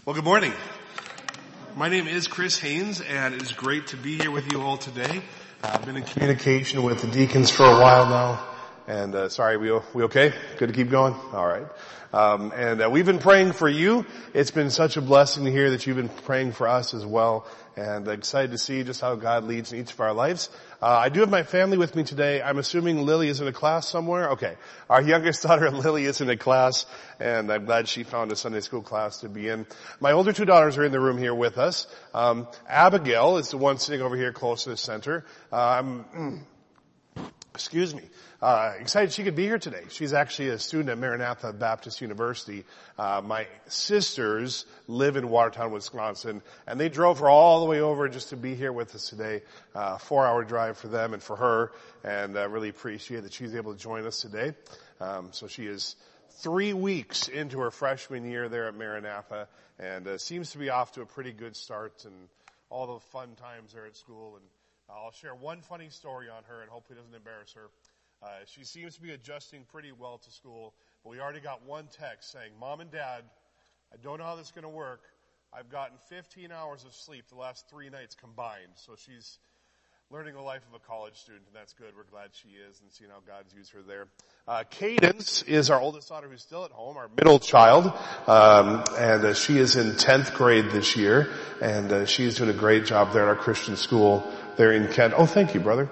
Well, good morning. My name is Chris Haynes, and it is great to be here with you all today. I've been in communication with the deacons for a while now, and sorry, we okay? Good to keep going? All right. We've been praying for you. It's been such a blessing to hear that you've been praying for us as well, and excited to see just how God leads in each of our lives. I do have my family with me today. I'm assuming Lily is in a class somewhere. Okay. Our youngest daughter, Lily, is in a class, and I'm glad she found a Sunday school class to be in. My older two daughters are in the room here with us. Abigail is the one sitting over here close to the center. Excited she could be here today. She's actually a student at Maranatha Baptist University. My sisters live in Watertown, Wisconsin, and they drove her all the way over just to be here with us today. 4-hour drive for them and for her, and really appreciate that she's able to join us today. So she is 3 weeks into her freshman year there at Maranatha, and seems to be off to a pretty good start and all the fun times there at school. And I'll share one funny story on her and hopefully it doesn't embarrass her. She seems to be adjusting pretty well to school, but we already got one text saying, "Mom and Dad, I don't know how this is going to work. I've gotten 15 hours of sleep the last 3 nights combined." So she's learning the life of a college student, and that's good. We're glad she is, and seeing how God's used her there. Cadence is our oldest daughter who's still at home, our middle child, and she is in 10th grade this year, and she's doing a great job there at our Christian school there in Kent. Oh, thank you, brother.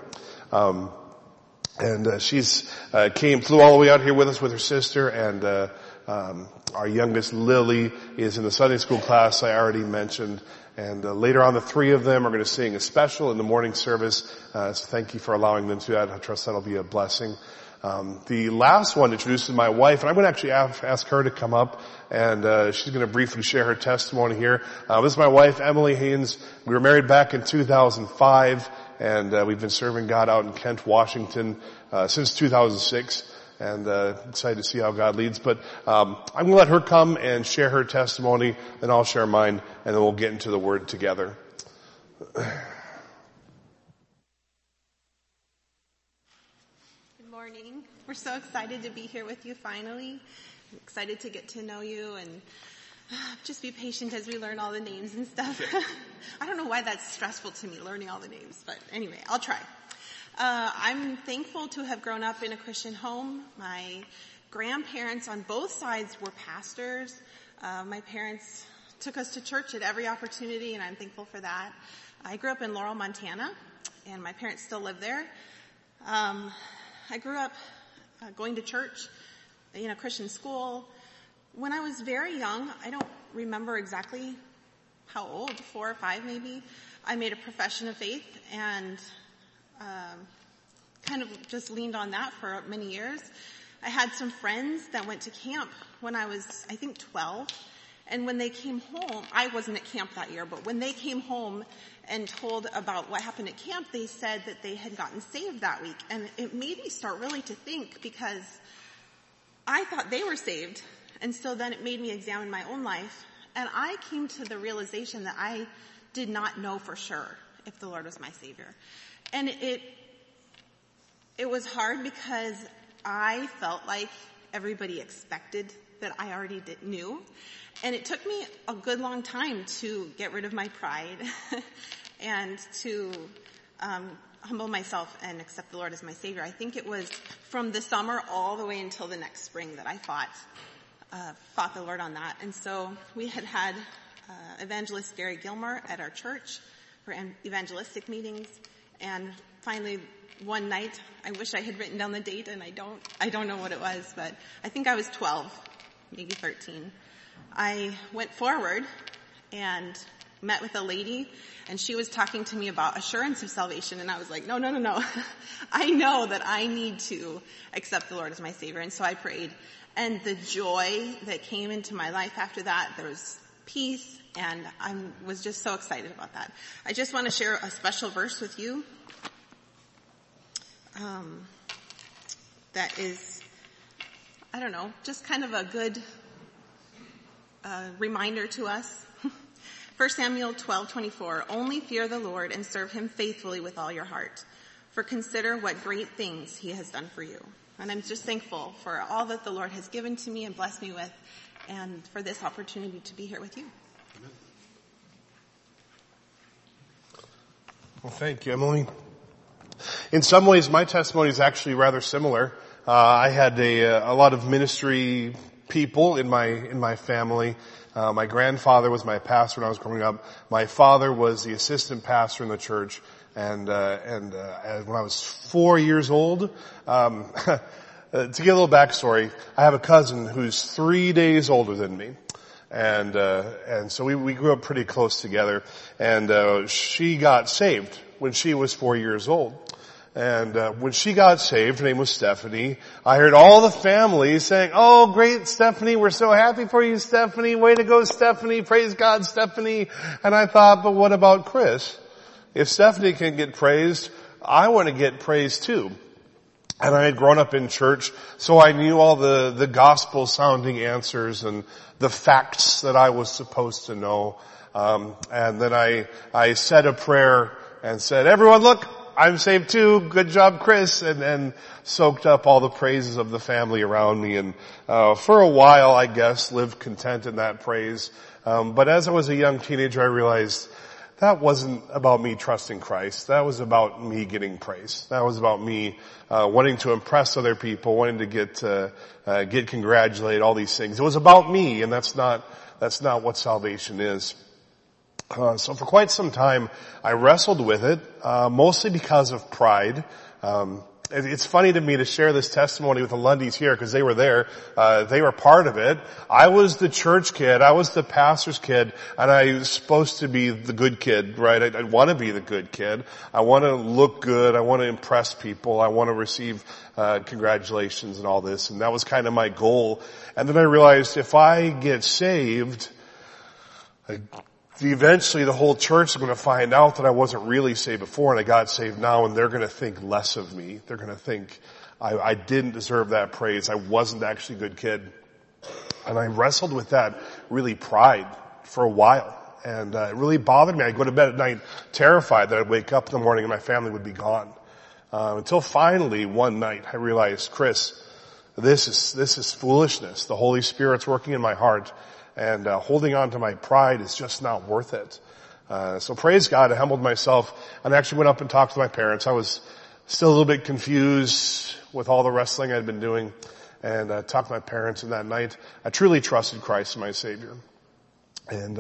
She's flew all the way out here with us with her sister, and our youngest Lily is in the Sunday school class I already mentioned. And later on, the three of them are going to sing a special in the morning service. So thank you for allowing them to do that. I trust that'll be a blessing. The last one introduces my wife, and I'm going to actually ask her to come up, and she's going to briefly share her testimony here. This is my wife, Emily Haynes. We were married back in 2005. And we've been serving God out in Kent, Washington, since 2006, and excited to see how God leads. But I'm going to let her come and share her testimony, then I'll share mine, and then we'll get into the Word together. Good morning. We're so excited to be here with you finally. I'm excited to get to know you and just be patient as we learn all the names and stuff. I don't know why that's stressful to me, learning all the names, but anyway, I'll try. I'm thankful to have grown up in a Christian home. My grandparents on both sides were pastors. My parents took us to church at every opportunity, and I'm thankful for that. I grew up in Laurel, Montana, and my parents still live there. I grew up going to church in a Christian school. When I was very young, I don't remember exactly how old, 4 or 5 maybe, I made a profession of faith and kind of just leaned on that for many years. I had some friends that went to camp when I was, I think, 12. And when they came home, I wasn't at camp that year, but when they came home and told about what happened at camp, they said that they had gotten saved that week. And it made me start really to think, because I thought they were saved. And so then it made me examine my own life, and I came to the realization that I did not know for sure if the Lord was my Savior. And it was hard because I felt like everybody expected that I already knew. And it took me a good long time to get rid of my pride and to humble myself and accept the Lord as my Savior. I think it was from the summer all the way until the next spring that I fought the Lord on that. And so we had evangelist Gary Gilmore at our church for evangelistic meetings. And finally, one night, I wish I had written down the date, and I don't know what it was, but I think I was 12, maybe 13. I went forward and met with a lady, and she was talking to me about assurance of salvation, and I was like, no. I know that I need to accept the Lord as my Savior. And so I prayed. And the joy that came into my life after that, there was peace, and I was just so excited about that. I just want to share a special verse with you that is, I don't know, just kind of a good reminder to us. 1 Samuel 12:24, "Only fear the Lord and serve him faithfully with all your heart, for consider what great things he has done for you." And I'm just thankful for all that the Lord has given to me and blessed me with, and for this opportunity to be here with you. Well, thank you, Emily. In some ways, my testimony is actually rather similar. I had a lot of ministry people in my family. My grandfather was my pastor when I was growing up. My father was the assistant pastor in the church. And when I was 4 years old, to give a little backstory, I have a cousin who's 3 days older than me. And so we grew up pretty close together. And, she got saved when she was 4 years old. And, when she got saved, her name was Stephanie, I heard all the family saying, "Oh, great, Stephanie, we're so happy for you, Stephanie. Way to go, Stephanie. Praise God, Stephanie." And I thought, but what about Chris? If Stephanie can get praised, I want to get praised too. And I had grown up in church, so I knew all the gospel sounding answers and the facts that I was supposed to know. And then I said a prayer and said, "Everyone look, I'm saved too. Good job, Chris," and soaked up all the praises of the family around me. And, for a while, I guess, lived content in that praise. But as I was a young teenager, I realized that wasn't about me trusting Christ. That was about me getting praise. That was about me, wanting to impress other people, wanting to get congratulated, all these things. It was about me, and that's not what salvation is. So for quite some time, I wrestled with it, mostly because of pride. It's funny to me to share this testimony with the Lundys here because they were there. They were part of it. I was the church kid. I was the pastor's kid, and I was supposed to be the good kid, right? I want to be the good kid. I want to look good. I want to impress people. I want to receive congratulations and all this, and that was kind of my goal. And then I realized if I get saved, eventually the whole church is going to find out that I wasn't really saved before and I got saved now, and they're going to think less of me. They're going to think I didn't deserve that praise. I wasn't actually a good kid. And I wrestled with that really pride for a while. And it really bothered me. I'd go to bed at night terrified that I'd wake up in the morning and my family would be gone. Until finally one night I realized, Chris, this is foolishness. The Holy Spirit's working in my heart. And holding on to my pride is just not worth it. So praise God, I humbled myself and actually went up and talked to my parents. I was still a little bit confused with all the wrestling I'd been doing, and talked to my parents. And that night, I truly trusted Christ as my Savior. And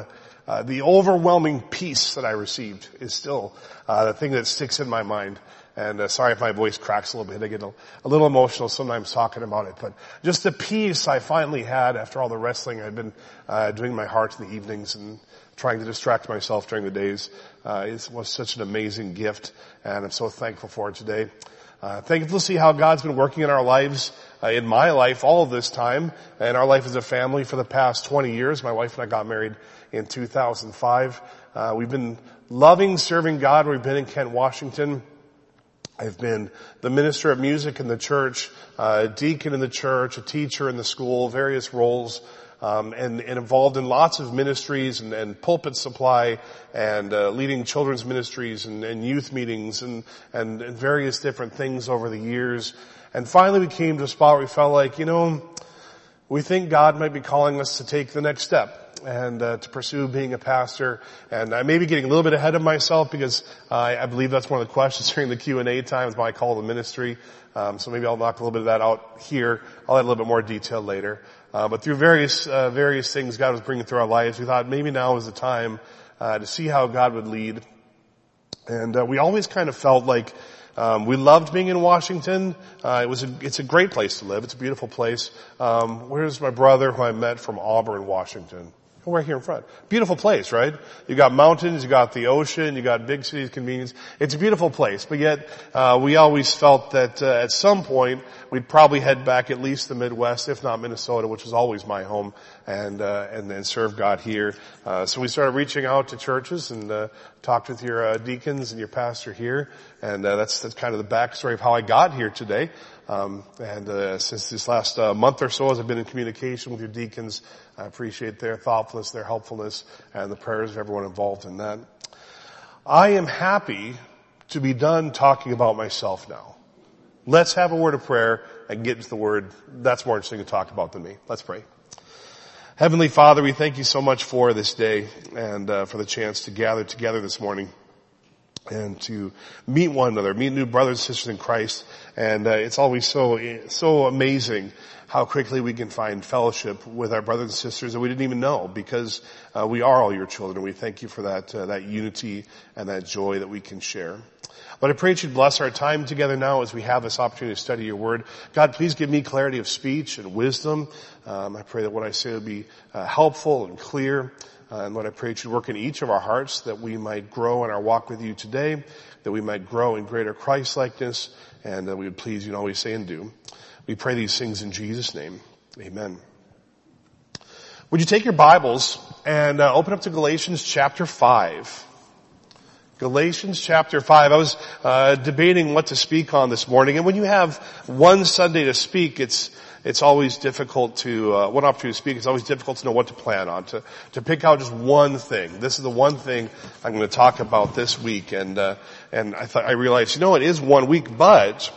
the overwhelming peace that I received is still the thing that sticks in my mind. And sorry if my voice cracks a little bit. I get a little emotional sometimes talking about it. But just the peace I finally had after all the wrestling I'd been doing in my heart in the evenings and trying to distract myself during the days was such an amazing gift. And I'm so thankful for it today. Thankful to see how God's been working in our lives, in my life all of this time, and our life as a family for the past 20 years. My wife and I got married in 2005. We've been loving serving God. We've been in Kent, Washington. I've been the minister of music in the church, a deacon in the church, a teacher in the school, various roles, and involved in lots of ministries and pulpit supply and leading children's ministries and youth meetings and various different things over the years. And finally we came to a spot where we felt like, we think God might be calling us to take the next step and to pursue being a pastor. And I may be getting a little bit ahead of myself because I believe that's one of the questions during the Q&A time is my call to ministry. So maybe I'll knock a little bit of that out here. I'll add a little bit more detail later. But through various things God was bringing through our lives, we thought maybe now is the time to see how God would lead. And we always kind of felt like we loved being in Washington. It's a great place to live. It's a beautiful place. Where's my brother who I met from Auburn, Washington? Right here in front. Beautiful place, right? You got mountains, you got the ocean, you got big cities, convenience. It's a beautiful place. But yet, we always felt that, at some point, we'd probably head back at least the Midwest, if not Minnesota, which is always my home, and then serve God here. So we started reaching out to churches and, talked with your, deacons and your pastor here. And, that's kind of the backstory of how I got here today. Since this last month or so, as I've been in communication with your deacons, I appreciate their thoughtfulness, their helpfulness, and the prayers of everyone involved in that. I am happy to be done talking about myself now. Let's have a word of prayer and get into the word. That's more interesting to talk about than me. Let's pray. Heavenly Father, we thank you so much for this day and for the chance to gather together this morning and to meet one another, meet new brothers and sisters in Christ. And it's always so amazing how quickly we can find fellowship with our brothers and sisters that we didn't even know, because we are all your children. We thank you for that unity and that joy that we can share. But I pray that you'd bless our time together now as we have this opportunity to study your word. God, please give me clarity of speech and wisdom. I pray that what I say will be helpful and clear. And Lord, I pray that you'd work in each of our hearts, that we might grow in our walk with you today, that we might grow in greater Christ-likeness, and that we would please you in all we say and do. We pray these things in Jesus' name. Amen. Would you take your Bibles and open up to Galatians chapter 5. Galatians chapter 5. I was debating what to speak on this morning, and when you have one Sunday to speak, it's always difficult to one opportunity to speak. It's always difficult to know what to plan on, to pick out just one thing. This is the one thing I'm going to talk about this week, and I realized, it is 1 week, but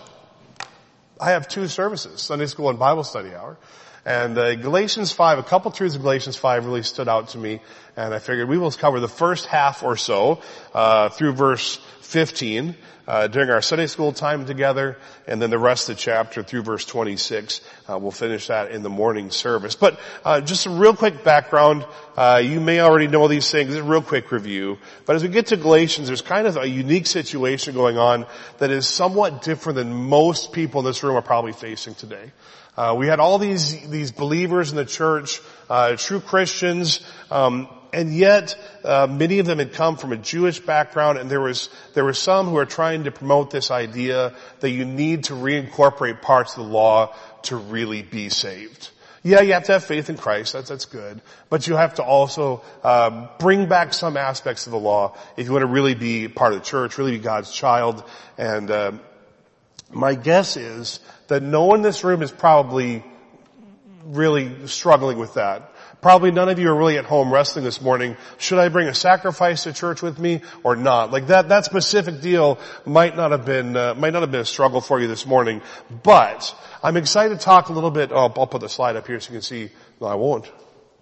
I have 2 services, Sunday school and Bible study hour. And Galatians 5, a couple truths of Galatians 5 really stood out to me, and I figured we will cover the first half or so through verse 15 during our Sunday school time together, and then the rest of the chapter through verse 26. We'll finish that in the morning service. But just a real quick background. You may already know these things. A real quick review. But as we get to Galatians, there's kind of a unique situation going on that is somewhat different than most people in this room are probably facing today. We had all these believers in the church, true Christians, and yet many of them had come from a Jewish background, and there were some who are trying to promote this idea that you need to reincorporate parts of the law to really be saved. Yeah, you have to have faith in Christ. That's good. But you have to also bring back some aspects of the law if you want to really be part of the church, really be God's child. And my guess is that no one in this room is probably really struggling with that. Probably none of you are really at home wrestling this morning. Should I bring a sacrifice to church with me or not? Like that specific deal might not have been a struggle for you this morning. But I'm excited to talk a little bit. I'll put the slide up here so you can see. No, I won't.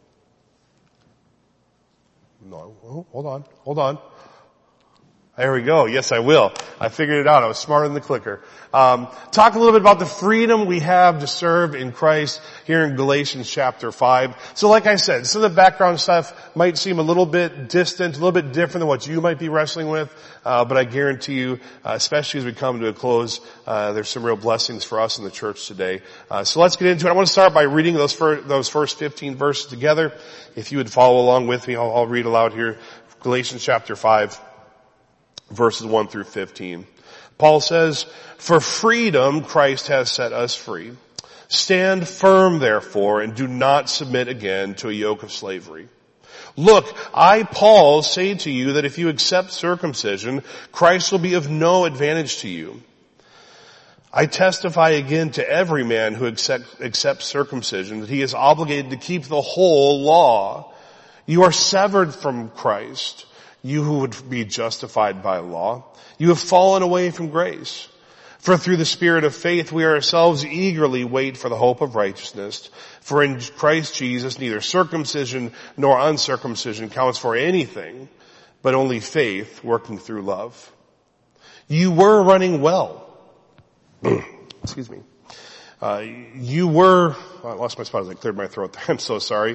No, hold on. There we go. Yes, I will. I figured it out. I was smarter than the clicker. Talk a little bit about the freedom we have to serve in Christ here in Galatians chapter 5. So like I said, some of the background stuff might seem a little bit distant, a little bit different than what you might be wrestling with. But I guarantee you, especially as we come to a close, there's some real blessings for us in the church today. So let's get into it. I want to start by reading those first 15 verses together. If you would follow along with me, I'll read aloud here. Galatians chapter 5. Verses 1 through 15. Paul says, "For freedom Christ has set us free. Stand firm therefore, and do not submit again to a yoke of slavery. Look, I, Paul, say to you that if you accept circumcision, Christ will be of no advantage to you. I testify again to every man who accepts circumcision that he is obligated to keep the whole law. You are severed from Christ, you who would be justified by law. You have fallen away from grace. For through the Spirit of faith we ourselves eagerly wait for the hope of righteousness. For in Christ Jesus neither circumcision nor uncircumcision counts for anything, but only faith working through love. You were running well." Excuse me. I lost my spot as I cleared my throat there. I'm so sorry.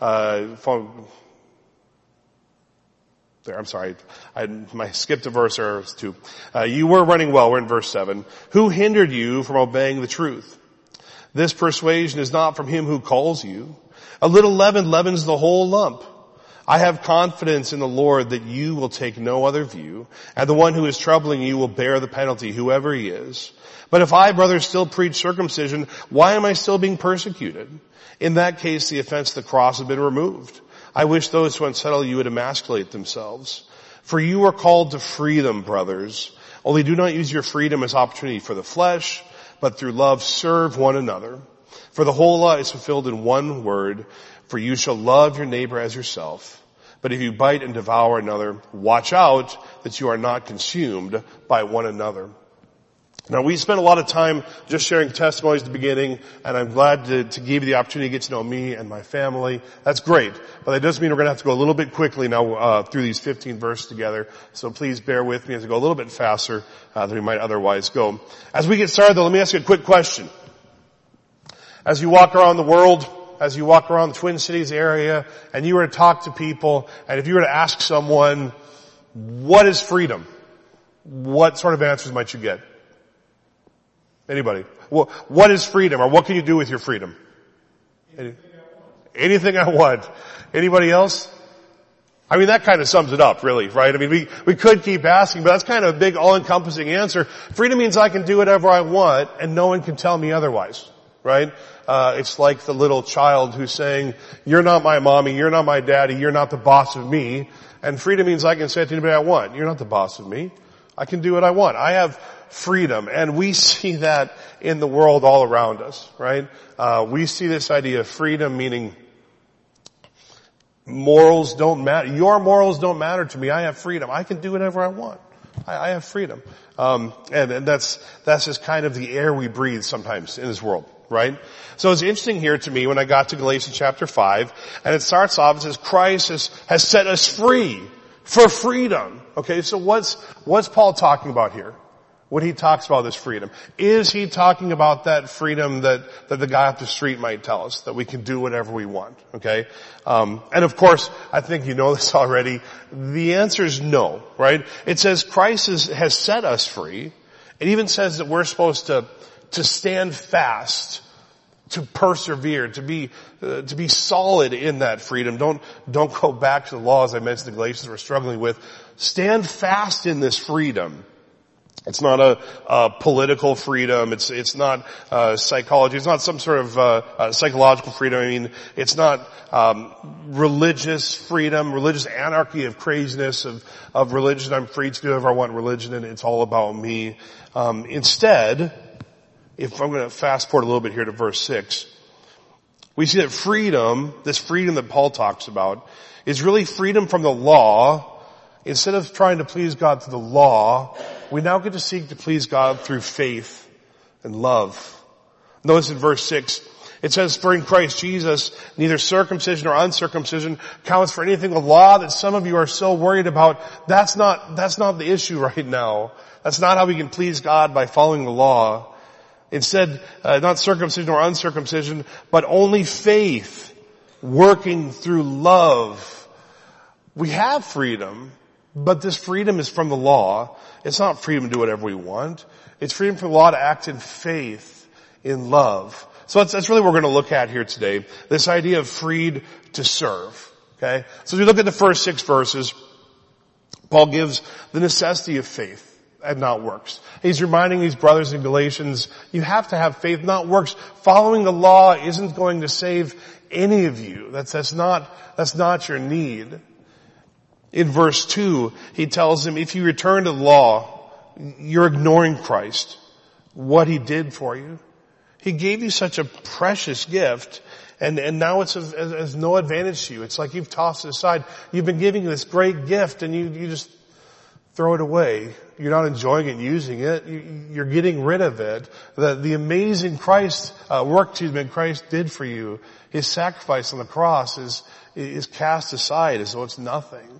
I'm sorry. I skipped a verse or two. You were running well. We're in verse 7. Who hindered you from obeying the truth? This persuasion is not from him who calls you. A little leaven leavens the whole lump. I have confidence in the Lord that you will take no other view, and the one who is troubling you will bear the penalty, whoever he is. But if I, brothers, still preach circumcision, why am I still being persecuted? In that case, the offense of the cross has been removed. I wish those who unsettle you would emasculate themselves. For you are called to freedom, brothers. Only do not use your freedom as opportunity for the flesh, but through love serve one another. For the whole law is fulfilled in one word, for you shall love your neighbor as yourself. But if you bite and devour another, watch out that you are not consumed by one another. Now, we spent a lot of time just sharing testimonies at the beginning, and I'm glad to give you the opportunity to get to know me and my family. That's great. But that does mean we're going to have to go a little bit quickly now through these 15 verses together. So please bear with me as I go a little bit faster than we might otherwise go. As we get started, though, let me ask you a quick question. As you walk around the world, as you walk around the Twin Cities area, and you were to talk to people, and if you were to ask someone, what is freedom? What sort of answers might you get? Anybody? Well, what is freedom, or what can you do with your freedom? Anything I want. Anybody else? I mean, that kind of sums it up, really, right? I mean, we could keep asking, but that's kind of a big all-encompassing answer. Freedom means I can do whatever I want, and no one can tell me otherwise, right? It's like the little child who's saying, you're not my mommy, you're not my daddy, you're not the boss of me. And freedom means I can say it to anybody I want. You're not the boss of me. I can do what I want. I have freedom. And we see that in the world all around us, right? We see this idea of freedom meaning morals don't matter. Your morals don't matter to me. I have freedom. I can do whatever I want. I have freedom. And that's just kind of the air we breathe sometimes in this world, right? So it's interesting here to me when I got to Galatians chapter 5, and it starts off, it says, Christ has set us free for freedom. Okay, so what's Paul talking about here? When he talks about this freedom, is he talking about that freedom that the guy off the street might tell us, that we can do whatever we want? Okay, and of course, I think you know this already. The answer is no, right? It says Christ has set us free. It even says that we're supposed to stand fast, to persevere, to be solid in that freedom. Don't go back to the law, as I mentioned, the Galatians we're struggling with. Stand fast in this freedom. It's not a political freedom. It's not psychology. It's not some sort of psychological freedom. I mean, it's not religious freedom, religious anarchy of craziness of religion. I'm free to do whatever I want in religion, and it's all about me. Instead, if I'm going to fast forward a little bit here to verse 6, we see that freedom, this freedom that Paul talks about, is really freedom from the law. Instead of trying to please God through the law, we now get to seek to please God through faith and love. Notice in verse 6, it says, for in Christ Jesus, neither circumcision or uncircumcision counts for anything. The law that some of you are so worried about, that's not the issue right now. That's not how we can please God by following the law. Instead, not circumcision or uncircumcision, but only faith working through love. We have freedom, but this freedom is from the law. It's not freedom to do whatever we want. It's freedom from the law to act in faith, in love. So that's really what we're going to look at here today. This idea of freed to serve. Okay? So as we look at the first 6 verses, Paul gives the necessity of faith and not works. He's reminding these brothers in Galatians, you have to have faith, not works. Following the law isn't going to save any of you. That's not your need. In verse 2, he tells them, if you return to the law, you're ignoring Christ, what he did for you. He gave you such a precious gift, and now it's of no advantage to you. It's like you've tossed it aside. You've been giving this great gift, and you just throw it away. You're not enjoying it and using it. You're getting rid of it. The amazing work that Christ did for you, his sacrifice on the cross is cast aside as though it's nothing.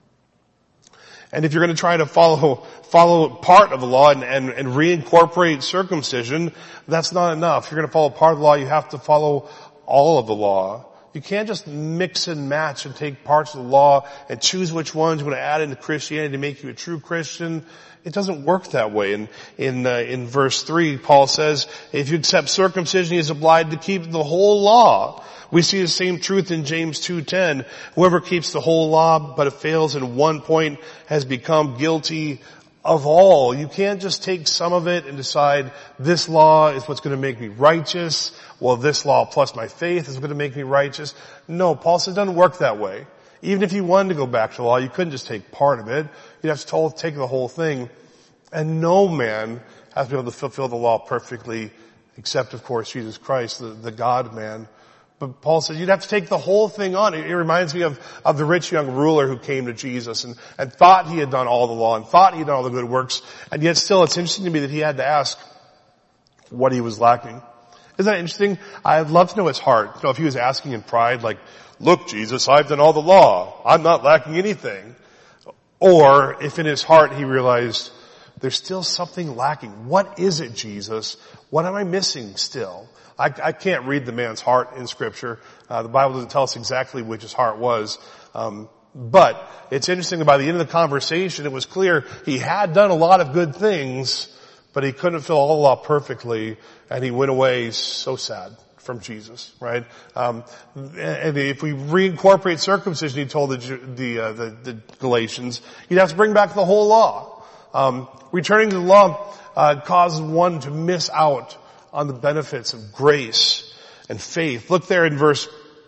And if you're going to try to follow part of the law and reincorporate circumcision, that's not enough. If you're going to follow part of the law, you have to follow all of the law. You can't just mix and match and take parts of the law and choose which ones you want to add into Christianity to make you a true Christian. It doesn't work that way. In verse 3, Paul says, if you accept circumcision, he is obliged to keep the whole law. We see the same truth in James 2:10. Whoever keeps the whole law but fails in one point has become guilty of all. You can't just take some of it and decide this law is what's going to make me righteous. Well, this law plus my faith is going to make me righteous. No, Paul says it doesn't work that way. Even if you wanted to go back to the law, you couldn't just take part of it. You'd have to take the whole thing. And no man has been able to fulfill the law perfectly except, of course, Jesus Christ, the God-man. But Paul says you'd have to take the whole thing on. It reminds me of the rich young ruler who came to Jesus and thought he had done all the law and thought he had done all the good works. And yet still it's interesting to me that he had to ask what he was lacking. Isn't that interesting? I'd love to know his heart. You know, if he was asking in pride, like, look, Jesus, I've done all the law. I'm not lacking anything. Or if in his heart he realized there's still something lacking. What is it, Jesus? What am I missing still? I can't read the man's heart in Scripture. The Bible doesn't tell us exactly which his heart was. But it's interesting that by the end of the conversation, it was clear he had done a lot of good things, but he couldn't fulfill all the law perfectly, and he went away so sad from Jesus, right? And if we reincorporate circumcision, he told the Galatians, you'd have to bring back the whole law. Returning to the law causes one to miss out on the benefits of grace and faith. Look there in verse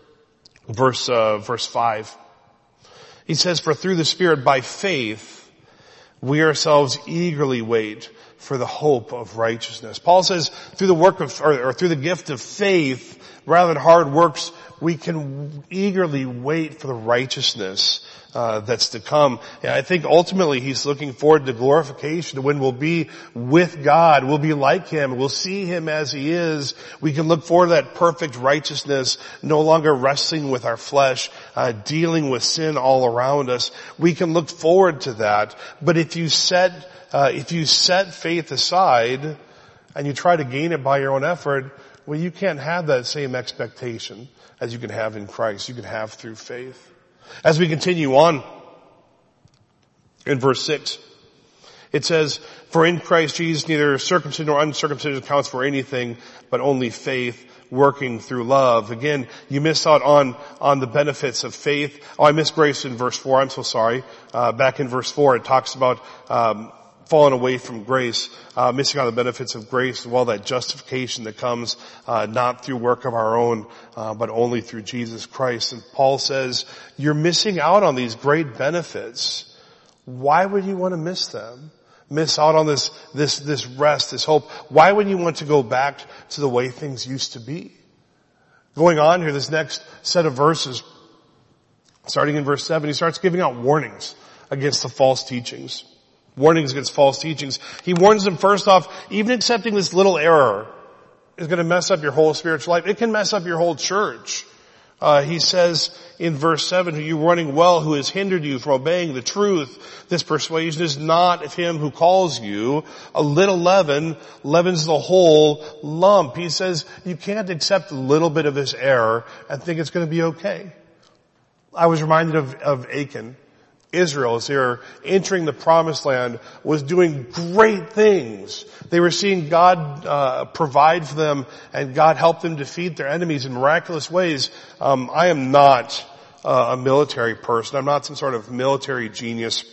5. He says, for through the Spirit by faith, we ourselves eagerly wait for the hope of righteousness. Paul says through the work of, or through the gift of faith, rather than hard works, we can eagerly wait for the righteousness that's to come. And I think ultimately he's looking forward to glorification, to when we'll be with God, we'll be like him, we'll see him as he is. We can look forward to that perfect righteousness, no longer wrestling with our flesh, dealing with sin all around us. We can look forward to that. But if you set faith aside and you try to gain it by your own effort, well, you can't have that same expectation as you can have in Christ, you can have through faith. As we continue on in verse 6, it says, for in Christ Jesus neither circumcision nor uncircumcision counts for anything, but only faith working through love. Again, you miss out on the benefits of faith. Oh, I missed grace in verse 4. I'm so sorry. Back in verse 4, it talks about falling away from grace, missing out on the benefits of grace, and all that justification that comes not through work of our own, but only through Jesus Christ. And Paul says, you're missing out on these great benefits. Why would you want to miss them? Miss out on this rest, this hope. Why would you want to go back to the way things used to be? Going on here, this next set of verses, starting in verse 7, he starts giving out warnings against the false teachings. Warnings against false teachings. He warns them first off, even accepting this little error is going to mess up your whole spiritual life. It can mess up your whole church. He says in verse 7, you running well, who has hindered you from obeying the truth. This persuasion is not of him who calls you. A little leaven leavens the whole lump. He says you can't accept a little bit of this error and think it's going to be okay. I was reminded of Achan. Israel, as they were entering the promised land, was doing great things. They were seeing God provide for them, and God help them defeat their enemies in miraculous ways. I am not a military person. I'm not some sort of military genius.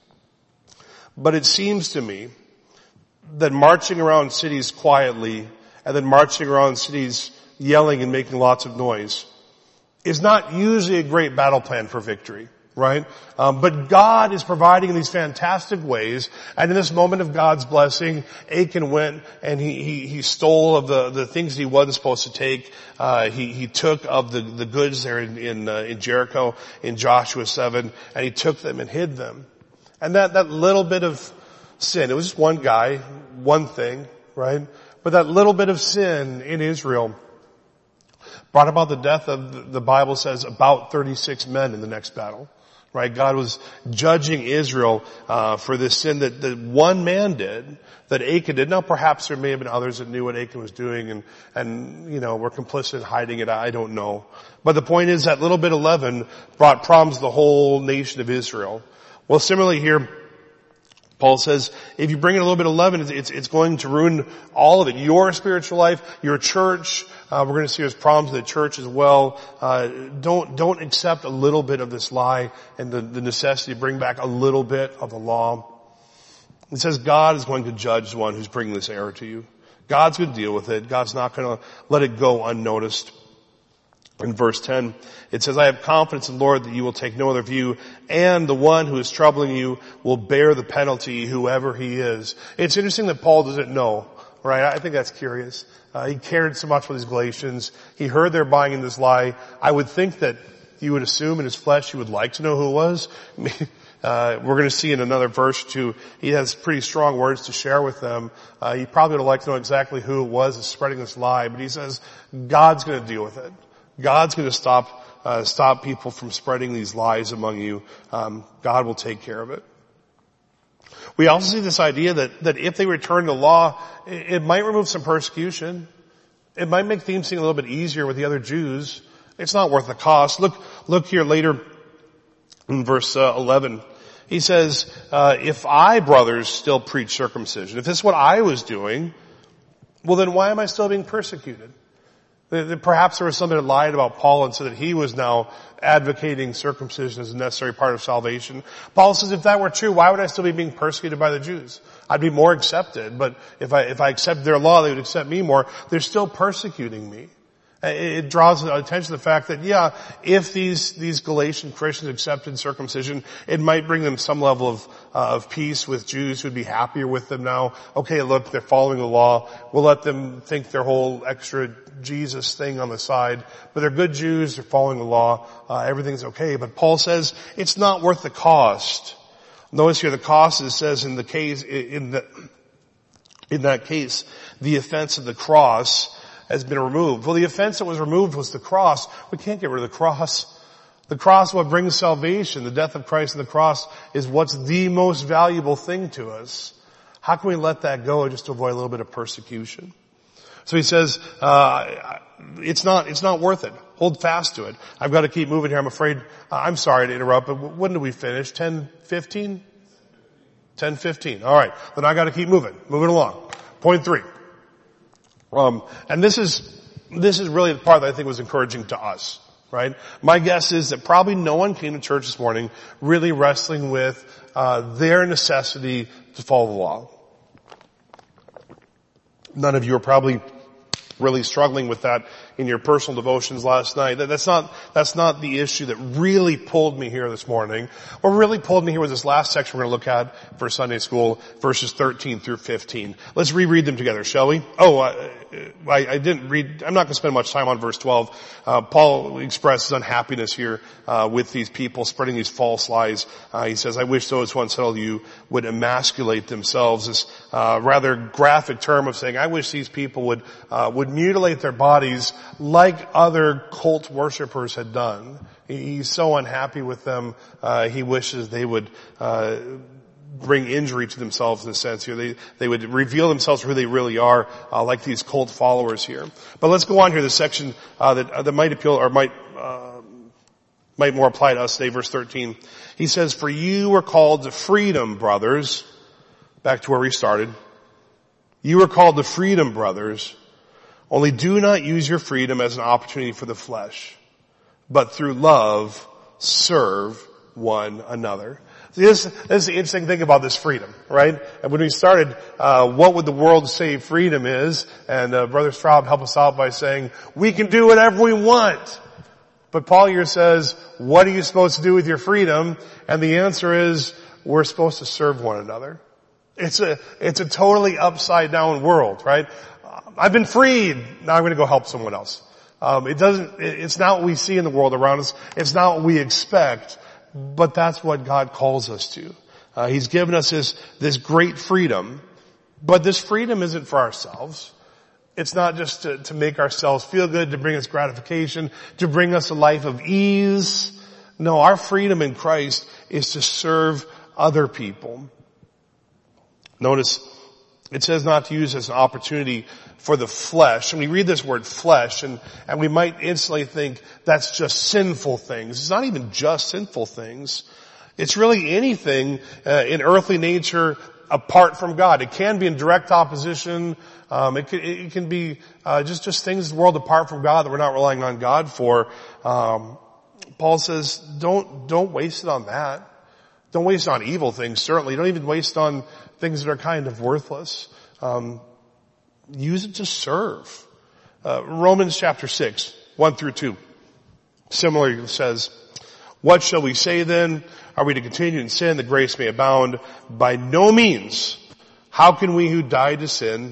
But it seems to me that marching around cities quietly and then marching around cities yelling and making lots of noise is not usually a great battle plan for victory. Right? But God is providing in these fantastic ways. And in this moment of God's blessing, Achan went and he stole of the things he wasn't supposed to take. He took of the goods there in Jericho in Joshua 7, and he took them and hid them. And that little bit of sin, it was just one guy, one thing, right? But that little bit of sin in Israel brought about the death of, the Bible says, about 36 men in the next battle. Right? God was judging Israel for this sin that one man did, that Achan did. Now perhaps there may have been others that knew what Achan was doing and were complicit in hiding it. I don't know. But the point is that little bit of leaven brought problems to the whole nation of Israel. Well, similarly here, Paul says, if you bring in a little bit of leaven, it's going to ruin all of it. Your spiritual life, your church. We're going to see there's problems in the church as well. Don't accept a little bit of this lie and the necessity to bring back a little bit of the law. It says God is going to judge the one who's bringing this error to you. God's going to deal with it. God's not going to let it go unnoticed. In verse 10, it says, I have confidence in the Lord that you will take no other view, and the one who is troubling you will bear the penalty, whoever he is. It's interesting that Paul doesn't know, right? I think that's curious. He cared so much for these Galatians. He heard they're buying in this lie. I would think that you would assume in his flesh he would like to know who it was. We're going to see in another verse too, he has pretty strong words to share with them. He probably would like to know exactly who it was that's spreading this lie, but he says God's going to deal with it. God's going to stop people from spreading these lies among you. God will take care of it. We also see this idea that if they return to law, it might remove some persecution. It might make things seem a little bit easier with the other Jews. It's not worth the cost. Look here later in verse 11. He says, if I, brothers, still preach circumcision, if this is what I was doing, well then why am I still being persecuted? Perhaps there was somebody that lied about Paul and said that he was now advocating circumcision as a necessary part of salvation. Paul says if that were true, why would I still be being persecuted by the Jews? I'd be more accepted, but if I accepted their law, they would accept me more. They're still persecuting me. It draws attention to the fact that, if these Galatian Christians accepted circumcision, it might bring them some level of peace with Jews who'd be happier with them now. Okay, look, they're following the law. We'll let them think their whole extra Jesus thing on the side. But they're good Jews, they're following the law, everything's okay. But Paul says it's not worth the cost. Notice here the cost, it says in that case, the offense of the cross has been removed. Well, the offense that was removed was the cross. We can't get rid of the cross. The cross is what brings salvation. The death of Christ on the cross is what's the most valuable thing to us. How can we let that go just to avoid a little bit of persecution? So he says, it's not worth it. Hold fast to it. I've got to keep moving here. I'm afraid, I'm sorry to interrupt, but when did we finish? 10:15? 10:15. All right. Then I got to keep moving along. Point 3. And this is really the part that I think was encouraging to us, right? My guess is that probably no one came to church this morning really wrestling with their necessity to follow the law. None of you are probably really struggling with that in your personal devotions last night. That's not the issue that really pulled me here this morning. What really pulled me here was this last section we're going to look at for Sunday school, verses 13 through 15. Let's reread them together, shall we? I didn't read, I'm not going to spend much time on verse 12. Paul expresses unhappiness here, with these people spreading these false lies. He says, I wish those who unsettle you would emasculate themselves. This, rather graphic term of saying, I wish these people would mutilate their bodies like other cult worshipers had done. He's so unhappy with them, he wishes they would, bring injury to themselves in a sense here. They would reveal themselves who they really are, like these cult followers here. But let's go on here, the section, that might appeal or might more apply to us today, verse 13. He says, for you were called to freedom, brothers. Back to where we started. You were called to freedom, brothers. Only do not use your freedom as an opportunity for the flesh, but through love serve one another. See, this is the interesting thing about this freedom, right? And when we started, what would the world say freedom is? And Brother Straub helped us out by saying, we can do whatever we want. But Paul here says, what are you supposed to do with your freedom? And the answer is, we're supposed to serve one another. It's a totally upside down world, right? I've been freed. Now I'm going to go help someone else. It's not what we see in the world around us. It's not what we expect, but that's what God calls us to. He's given us this great freedom, but this freedom isn't for ourselves. It's not just to make ourselves feel good, to bring us gratification, to bring us a life of ease. No, our freedom in Christ is to serve other people. Notice, it says not to use as an opportunity for the flesh. And we read this word flesh and we might instantly think that's just sinful things. It's not even just sinful things. It's really anything in earthly nature apart from God. It can be in direct opposition. It can be just things in the world apart from God that we're not relying on God for. Paul says, don't waste it on that. Don't waste it on evil things, certainly. Don't even waste it on things that are kind of worthless. Use it to serve. Romans chapter 6, 1 through 2. Similarly says, what shall we say then? Are we to continue in sin that grace may abound? By no means. How can we who died to sin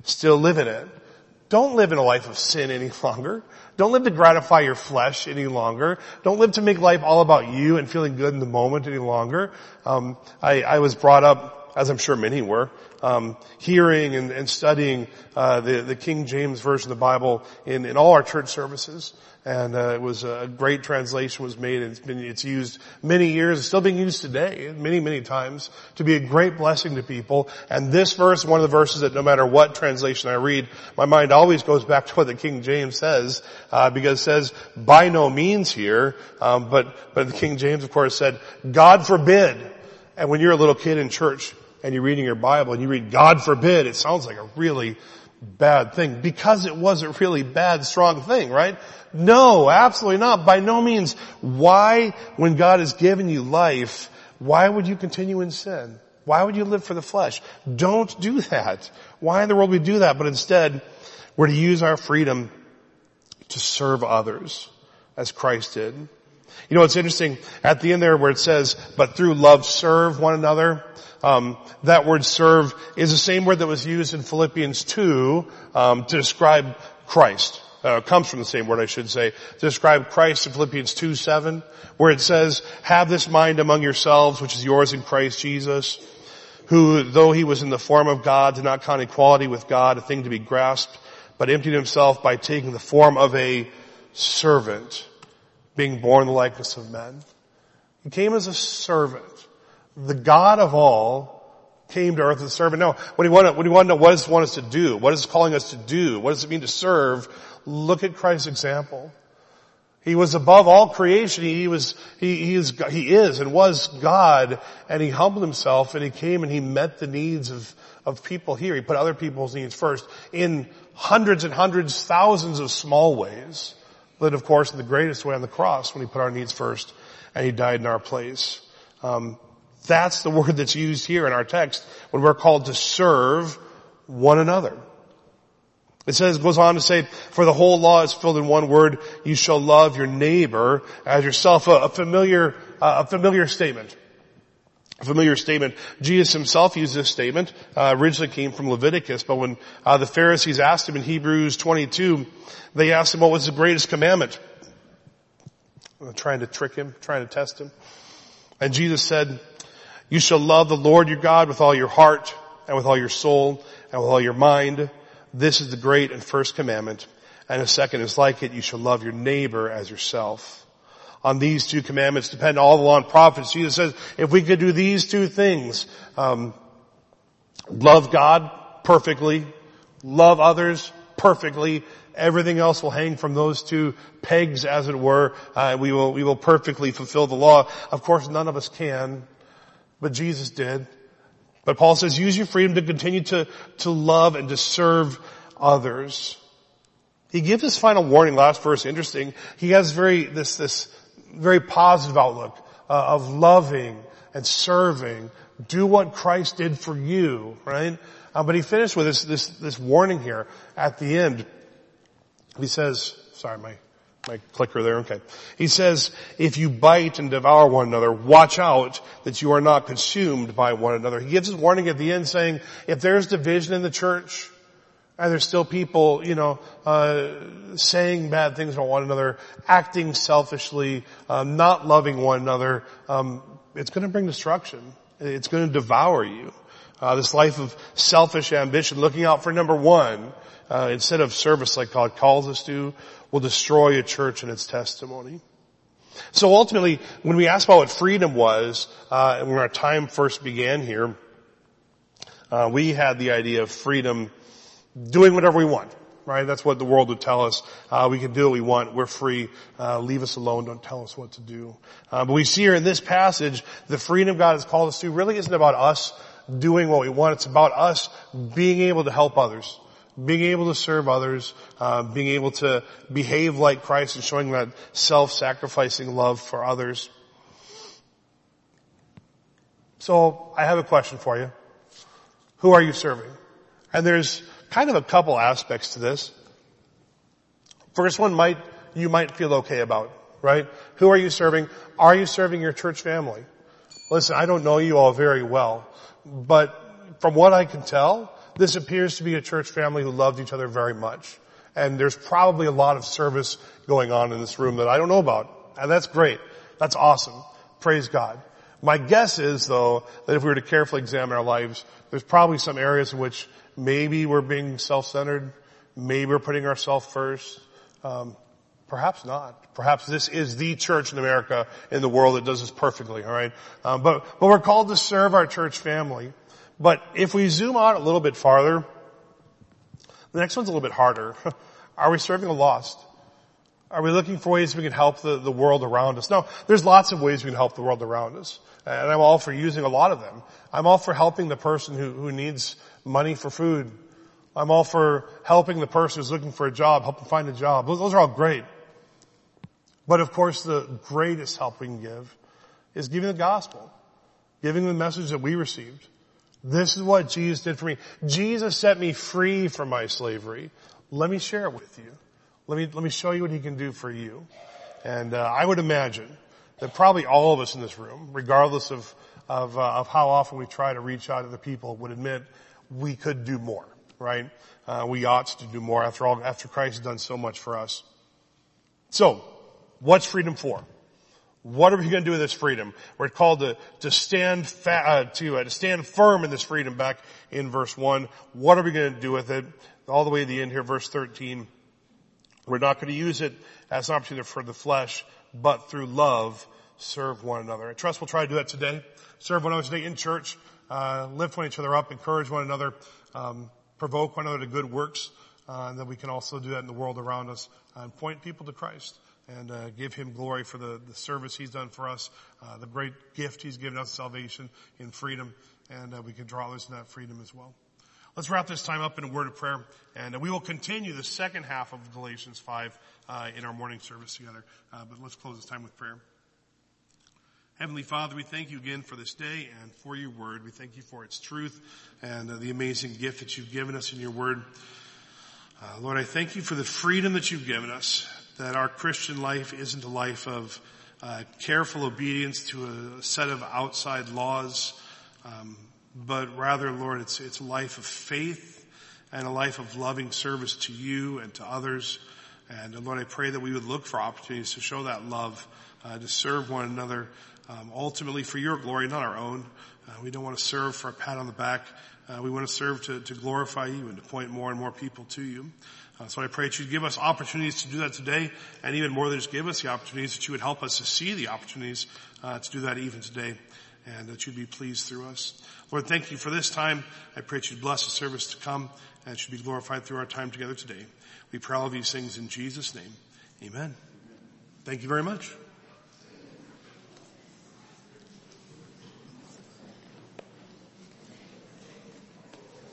still live in it. Don't live in a life of sin any longer. Don't live to gratify your flesh any longer. Don't live to make life all about you and feeling good in the moment any longer. I was brought up, as I'm sure many were, hearing and studying the King James Version of the Bible in all our church services. And it was a great translation was made. It's used many years. It's still being used today, many times, to be a great blessing to people. And this verse, one of the verses that no matter what translation I read, my mind always goes back to what the King James says, because it says, by no means here, but the King James, of course, said, God forbid. And when you're a little kid in church and you're reading your Bible and you read, God forbid, it sounds like a really bad thing, because it was a really bad, strong thing, right? No, absolutely not. By no means. Why, when God has given you life, why would you continue in sin? Why would you live for the flesh? Don't do that. Why in the world would we do that? But instead, we're to use our freedom to serve others as Christ did. You know, it's interesting at the end there where it says, but through love serve one another. That word serve is the same word that was used in Philippians 2 to describe Christ. Comes from the same word, I should say, to describe Christ in Philippians 2:7, where it says, have this mind among yourselves, which is yours in Christ Jesus, who, though he was in the form of God, did not count equality with God a thing to be grasped, but emptied himself by taking the form of a servant, being born in the likeness of men. He came as a servant. The God of all came to earth as a servant. Now, when you want to know what does he want us to do, what is he calling us to do, what does it mean to serve, look at Christ's example. He was above all creation. He is and was God, and he humbled himself, and he came and he met the needs of people here. He put other people's needs first in hundreds and hundreds, thousands of small ways. But of course, in the greatest way on the cross, when he put our needs first and he died in our place. That's the word that's used here in our text when we're called to serve one another. It goes on to say, for the whole law is filled in one word, you shall love your neighbor as yourself. A familiar statement. A familiar statement. Jesus himself used this statement. Originally came from Leviticus, but when the Pharisees asked him in Hebrews 22, they asked him what was the greatest commandment. Trying to trick him, trying to test him. And Jesus said, you shall love the Lord your God with all your heart and with all your soul and with all your mind. This is the great and first commandment. And a second is like it. You shall love your neighbor as yourself. On these two commandments depend all the law and prophets. Jesus says, if we could do these two things, love God perfectly, love others perfectly, everything else will hang from those two pegs, as it were. We will perfectly fulfill the law. Of course, none of us can, but Jesus did. But Paul says, use your freedom to continue to love and to serve others. He gives this final warning, last verse, interesting. He has this very positive outlook of loving and serving. Do what Christ did for you, right? But he finished with this warning here at the end. He says, sorry, my clicker there, okay. He says, if you bite and devour one another, watch out that you are not consumed by one another. He gives his warning at the end saying, if there's division in the church, and there's still people, saying bad things about one another, acting selfishly, not loving one another, it's going to bring destruction. It's going to devour you. This life of selfish ambition, looking out for number one, instead of service like God calls us to, will destroy a church and its testimony. So ultimately, when we asked about what freedom was, and when our time first began here, we had the idea of freedom doing whatever we want, right? That's what the world would tell us. We can do what we want. We're free. Leave us alone. Don't tell us what to do. But we see here in this passage, the freedom God has called us to really isn't about us doing what we want. It's about us being able to help others, being able to serve others, being able to behave like Christ and showing that self-sacrificing love for others. So I have a question for you. Who are you serving? And there's kind of a couple aspects to this. First one you might feel okay about, right? Who are you serving? Are you serving your church family? Listen, I don't know you all very well, but from what I can tell, This appears to be a church family who loved each other very much. And there's probably a lot of service going on in this room that I don't know about. And that's great. That's awesome. Praise God. My guess is, though, that if we were to carefully examine our lives, there's probably some areas in which maybe we're being self-centered, maybe we're putting ourselves first. Perhaps not. Perhaps this is the church in America, in the world, that does this perfectly, all right? But we're called to serve our church family. But if we zoom out a little bit farther, the next one's a little bit harder. Are we serving the lost? Are we looking for ways we can help the world around us? Now, there's lots of ways we can help the world around us. And I'm all for using a lot of them. I'm all for helping the person who needs money for food. I'm all for helping the person who's looking for a job, help them find a job. Those are all great. But of course, the greatest help we can give is giving the gospel, giving the message that we received. This is what Jesus did for me. Jesus set me free from my slavery. Let me share it with you. Let me show you what he can do for you. And I would imagine that probably all of us in this room, regardless of how often we try to reach out to the people, would admit we could do more, right? We ought to do more. After all, after Christ has done so much for us. So, what's freedom for? What are we going to do with this freedom? We're called to stand firm in this freedom back in verse 1. What are we going to do with it? All the way to the end here, verse 13. We're not going to use it as an opportunity for the flesh, but through love, serve one another. I trust we'll try to do that today. Serve one another today in church. Lift one each other up. Encourage one another. Provoke one another to good works. And that we can also do that in the world around us. And point people to Christ. And give him glory for the service he's done for us, the great gift he's given us, salvation in freedom, and we can draw others in that freedom as well. Let's wrap this time up in a word of prayer, and we will continue the second half of Galatians 5 in our morning service together. But let's close this time with prayer. Heavenly Father, we thank you again for this day and for your word. We thank you for its truth and the amazing gift that you've given us in your word. Lord, I thank you for the freedom that you've given us, that our Christian life isn't a life of careful obedience to a set of outside laws, but rather, Lord, it's a life of faith and a life of loving service to you and to others. And Lord, I pray that we would look for opportunities to show that love, to serve one another, ultimately for your glory, not our own. We don't want to serve for a pat on the back. We want to serve to glorify you and to point more and more people to you. So I pray that you'd give us opportunities to do that today, and even more than just give us the opportunities, that you would help us to see the opportunities to do that even today, and that you'd be pleased through us. Lord, thank you for this time. I pray that you'd bless the service to come, and it should be glorified through our time together today. We pray all of these things in Jesus' name. Amen. Thank you very much.